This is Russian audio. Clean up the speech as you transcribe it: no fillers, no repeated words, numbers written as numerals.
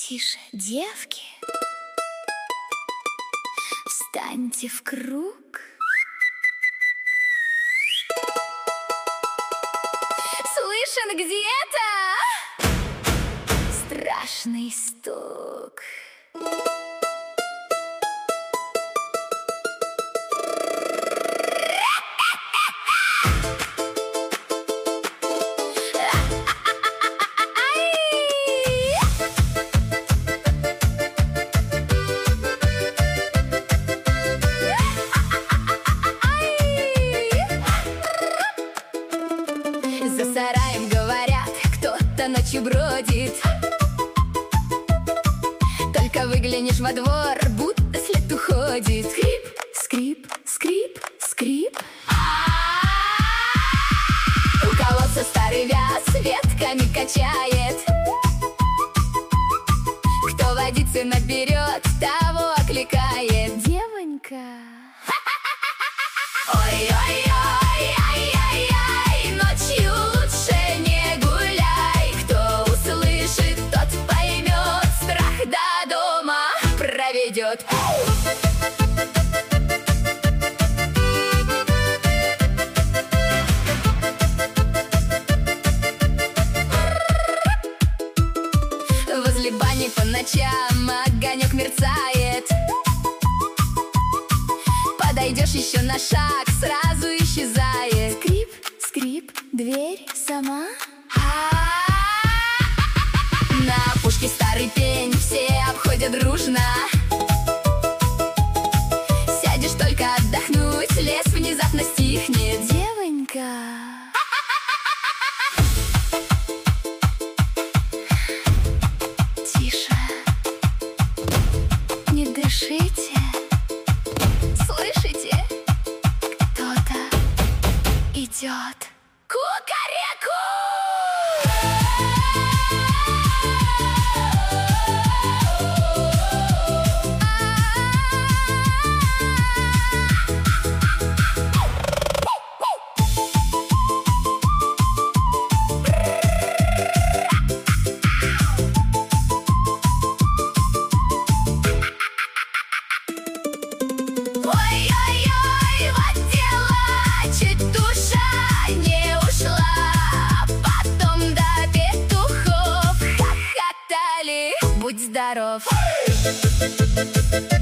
Тише, девки, встаньте в круг. Слышен где-то страшный стук. За сараем, говорят, кто-то ночью бродит. Только выглянешь во двор, будто след уходит. Скрип, скрип, скрип, скрип. У колодца старый вяз ветками качает. Кто водицы наберет, того окликает. Девонька. Ой-ой-ой, ай-яй-яй, ночью лучше не гуляй. Кто услышит, тот поймет, страх до дома проведет. Возле бани по ночам огонек мерцает. Подойдешь еще на шаг, сразу исчезает. Скрип, скрип, дверь сама. На опушке старый пень, все обходят дружно. Сядешь только отдохнуть, лес внезапно стихнет. Девонька. Тише, не дышите. Слышите? Кто-то идет. Кукареку! Ой-ой-ой, вот дела, чуть душа не ушла. Потом до петухов хохотали. Будь здоров.